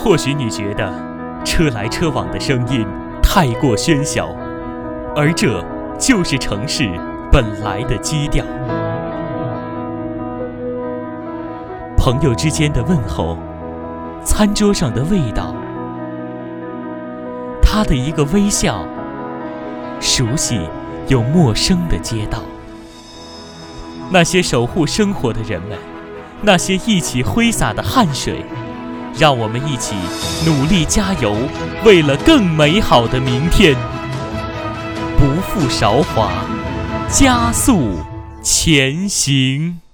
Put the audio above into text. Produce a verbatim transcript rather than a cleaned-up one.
或许你觉得车来车往的声音太过喧嚣，而这就是城市本来的基调。朋友之间的问候，餐桌上的味道，他的一个微笑，熟悉又陌生的街道。那些守护生活的人们，那些一起挥洒的汗水，让我们一起努力加油，为了更美好的明天，不负韶华，加速前行。